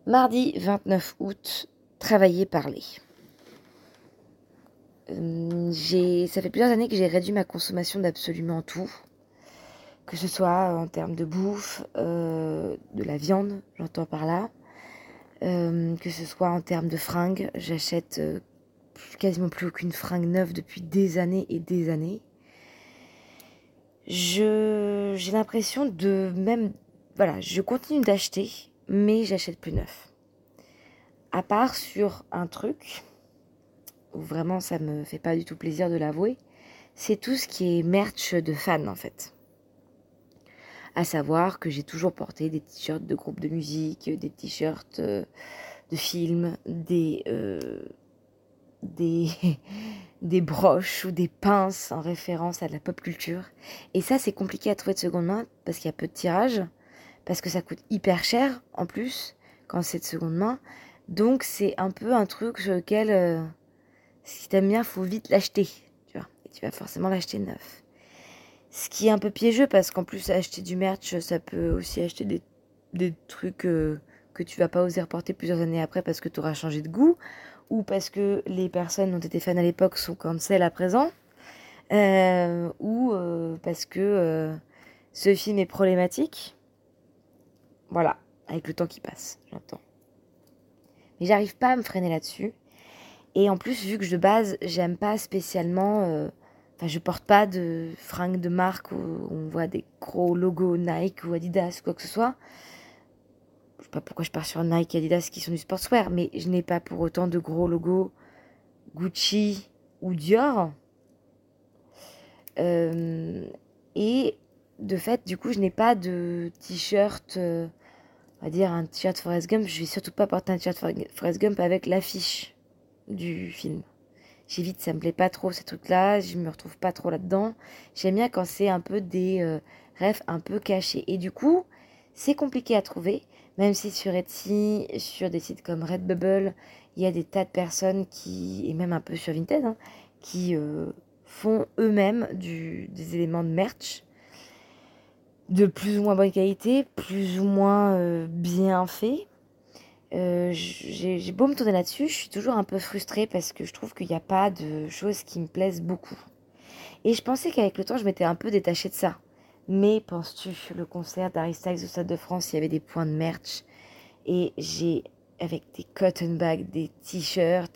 Mardi 29 août, travailler, parler. Ça fait plusieurs années que j'ai réduit ma consommation d'absolument tout, que ce soit en termes de bouffe, de la viande, j'entends par là, que ce soit en termes de fringues. J'achète quasiment plus aucune fringue neuve depuis des années et des années. J'ai l'impression de même... Voilà, je continue d'acheter, mais j'achète plus neuf. À part sur un truc où vraiment ça me fait pas du tout plaisir de l'avouer, c'est tout ce qui est merch de fans en fait. À savoir que j'ai toujours porté des t-shirts de groupes de musique, des t-shirts de films, des, des broches ou des pinces en référence à de la pop culture. Et ça, c'est compliqué à trouver de seconde main parce qu'il y a peu de tirage, parce que ça coûte hyper cher en plus quand c'est de seconde main. Donc c'est un peu un truc sur lequel, si t'aimes bien, faut vite l'acheter, tu vois. Et tu vas forcément l'acheter neuf. Ce qui est un peu piégeux parce qu'en plus, acheter du merch, ça peut aussi acheter des trucs que tu vas pas oser reporter plusieurs années après parce que tu auras changé de goût ou parce que les personnes dont tu étais fan à l'époque sont cancel à présent ou parce que ce film est problématique. Voilà, avec le temps qui passe, j'entends. Mais j'arrive pas à me freiner là-dessus. Et en plus, vu que de base, j'aime pas spécialement. Enfin, je porte pas de fringues de marque où on voit des gros logos Nike ou Adidas, quoi que ce soit. Je sais pas pourquoi je pars sur Nike et Adidas qui sont du sportswear, mais je n'ai pas pour autant de gros logos Gucci ou Dior. Euh, et de fait, du coup, je n'ai pas de t-shirt, on va dire un t-shirt Forrest Gump. Je vais surtout pas porter un t-shirt Forrest Gump avec l'affiche du film. J'évite, ça me plaît pas trop ces trucs-là, je me retrouve pas trop là-dedans. J'aime bien quand c'est un peu des refs un peu cachés. Et du coup, c'est compliqué à trouver, même si sur Etsy, sur des sites comme Redbubble, il y a des tas de personnes qui, et même un peu sur Vinted, hein, qui font eux-mêmes des éléments de merch de plus ou moins bonne qualité, plus ou moins bien fait. J'ai beau me tourner là-dessus, je suis toujours un peu frustrée parce que je trouve qu'il n'y a pas de choses qui me plaisent beaucoup. Et je pensais qu'avec le temps, je m'étais un peu détachée de ça. Mais penses-tu, le concert d'Harry Styles au Stade de France, il y avait des points de merch. Et j'ai, avec des cotton bags, des t-shirts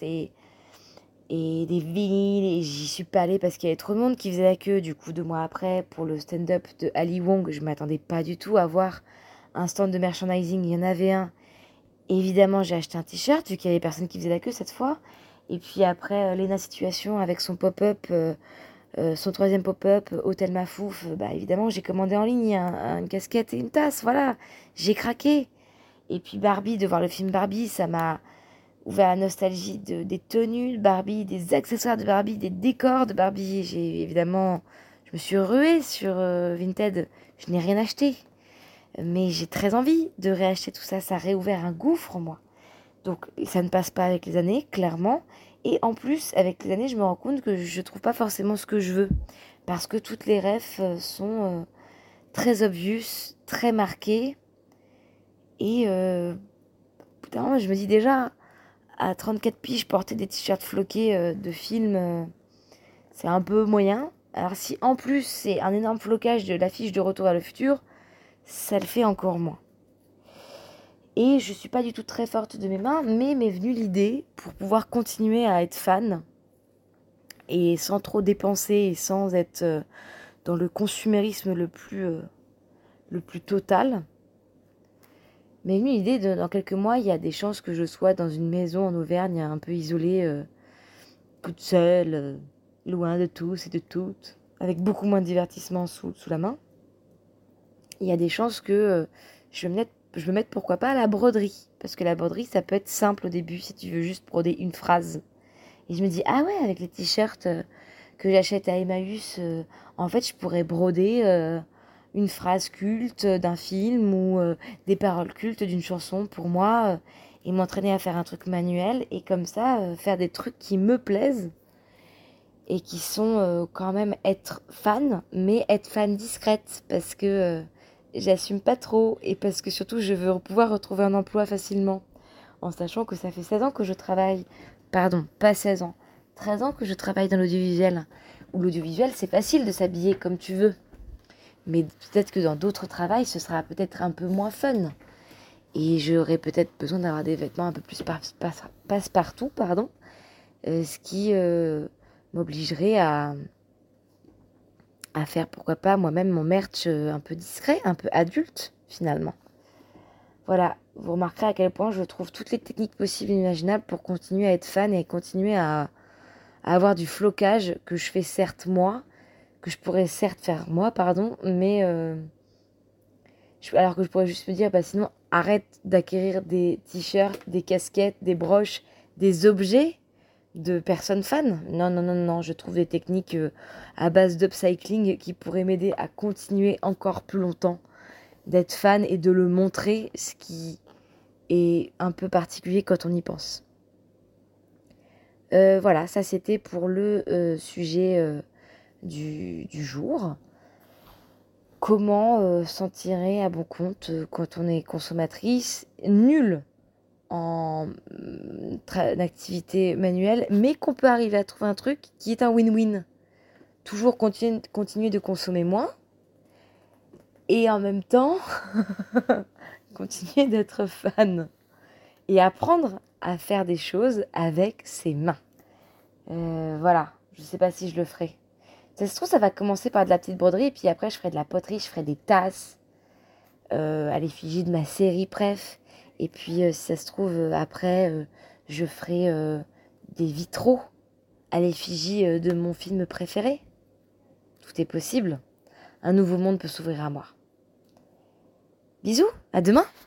et des vinyles. Et j'y suis pas allée parce qu'il y avait trop de monde qui faisait la queue. Du coup, 2 mois après, pour le stand-up de Ali Wong, je m'attendais pas du tout à voir un stand de merchandising. Il y en avait un. Évidemment, j'ai acheté un t-shirt, vu qu'il y avait personne qui faisait la queue cette fois. Et puis après, Lena Situation avec son pop-up, son troisième pop-up, Hôtel Mafouf, bah évidemment, j'ai commandé en ligne une casquette et une tasse, voilà. J'ai craqué. Et puis Barbie, de voir le film Barbie, ça m'a ouvert la nostalgie des tenues de Barbie, des accessoires de Barbie, des décors de Barbie. Je me suis ruée sur Vinted. Je n'ai rien acheté. Mais j'ai très envie de réacheter tout ça. Ça a réouvert un gouffre en moi. Donc ça ne passe pas avec les années, clairement. Et en plus, avec les années, je me rends compte que je trouve pas forcément ce que je veux. Parce que toutes les refs sont très obvious, très marquées. Et putain, moment, je me dis déjà, à 34 piges, porter des t-shirts floqués de films, c'est un peu moyen. Alors si en plus c'est un énorme flocage de l'affiche de Retour vers le futur, ça le fait encore moins. Et je suis pas du tout très forte de mes mains, mais m'est venue l'idée, pour pouvoir continuer à être fan, et sans trop dépenser, et sans être dans le consumérisme le plus total, m'est venue l'idée de, dans quelques mois, il y a des chances que je sois dans une maison en Auvergne, un peu isolée, toute seule, loin de tous et de toutes, avec beaucoup moins de divertissement sous la main. Il y a des chances que je me mette pourquoi pas à la broderie. Parce que la broderie, ça peut être simple au début si tu veux juste broder une phrase. Et je me dis, ah ouais, avec les t-shirts que j'achète à Emmaüs, en fait, je pourrais broder une phrase culte d'un film ou des paroles cultes d'une chanson pour moi et m'entraîner à faire un truc manuel et comme ça, faire des trucs qui me plaisent et qui sont quand même être fan, mais être fan discrète parce que j'assume pas trop et parce que surtout je veux pouvoir retrouver un emploi facilement. en sachant que ça fait 16 ans que je travaille, pardon, pas 16 ans, 13 ans que je travaille dans l'audiovisuel. Où l'audiovisuel, c'est facile de s'habiller comme tu veux. Mais peut-être que dans d'autres travails, ce sera peut-être un peu moins fun. Et j'aurais peut-être besoin d'avoir des vêtements un peu plus passe-partout, pardon. Ce qui m'obligerait à faire, pourquoi pas, moi-même mon merch un peu discret, un peu adulte, finalement. Voilà, vous remarquerez à quel point je trouve toutes les techniques possibles et imaginables pour continuer à être fan et continuer à avoir du flocage que je fais certes moi, que je pourrais certes faire moi, pardon, mais alors que je pourrais juste me dire, bah sinon arrête d'acquérir des t-shirts, des casquettes, des broches, des objets de personnes fans. Non, non, non, non, je trouve des techniques à base d'upcycling qui pourraient m'aider à continuer encore plus longtemps d'être fan et de le montrer, ce qui est un peu particulier quand on y pense. Voilà, ça c'était pour le sujet du jour. Comment s'en tirer à bon compte quand on est consommatrice nulle en activité manuelle, mais qu'on peut arriver à trouver un truc qui est un win-win. Toujours continuer de consommer moins et en même temps continuer d'être fan et apprendre à faire des choses avec ses mains. Voilà, je sais pas si je le ferai. Ça se trouve, ça va commencer par de la petite broderie, et puis après, je ferai de la poterie, je ferai des tasses à l'effigie de ma série, bref. Et puis, si ça se trouve, après, je ferai des vitraux à l'effigie de mon film préféré. Tout est possible. Un nouveau monde peut s'ouvrir à moi. Bisous, à demain!